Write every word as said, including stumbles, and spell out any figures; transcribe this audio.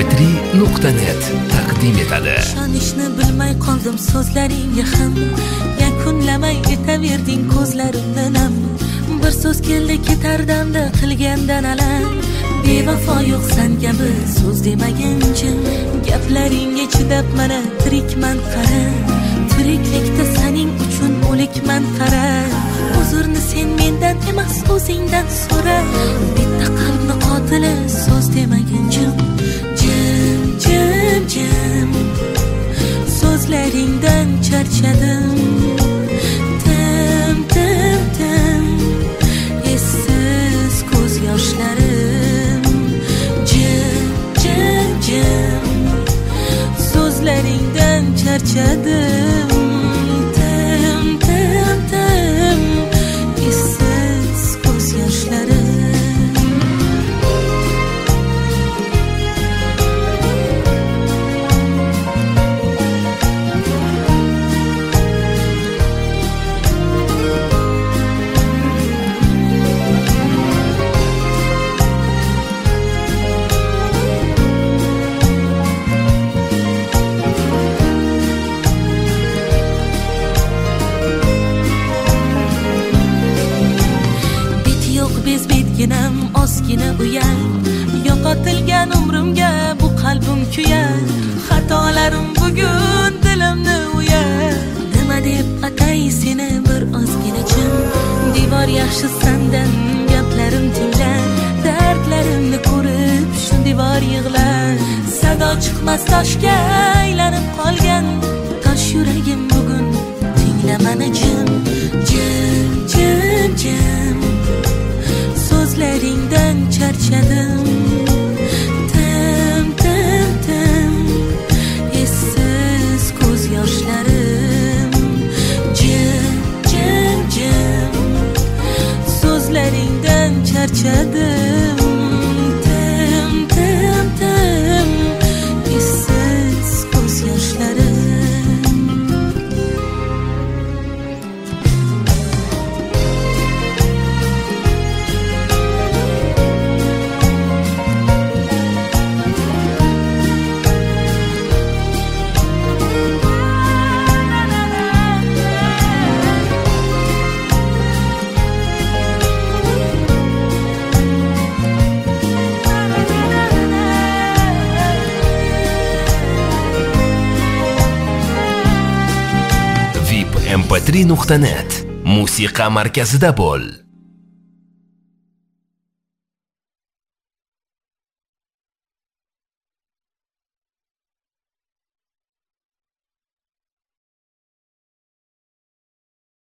patri nuqta net taqdim etadi. Ishonishni bilmay qoldim so'zlaringga ham, yakunlamay etaverding ko'zlarimni nam. Bir so'z keldi ketardamda qilgandan alam, bevafo yo'q san kabi so'z demagincha, gaplaringga chidab mana tirikman qara, tiriklikda sening uchun o'likman qara. Uzrni sen mendan emas o'zingdan so'ra, bitta qalbni qotili so'z demagincha, jim jim jim so'zlaringdan charchadim. Tim tim tim essiz ko'z yoshlarim, jim jim jim so'zlaringdan charchadim. Tim tim tim essiz ko'z yoshlarim. Bezbetginam ozgina uyal, yo'qotilgan umrimga bu qalbim kuyar. Xatolarim bugun dilimni uyar. Nima deb atay seni bir ozgina jim, devor yaxshi sandan gaplarim tinglar. Dardlarimni ko'rib shu devor yig'lar. Sado chiqmas toshga aylanib qolgan, tosh yuragim bugun tingla mani jim, jim jim jim so'zlaringdan charchadim. Tim tim tim essiz ko'z yoshlarim, jim jim jim so'zlaringdan charchadim. Tim tim tim essiz ko'z yoshlarim. em pe tri nuqta net musiqa markazida bo'l.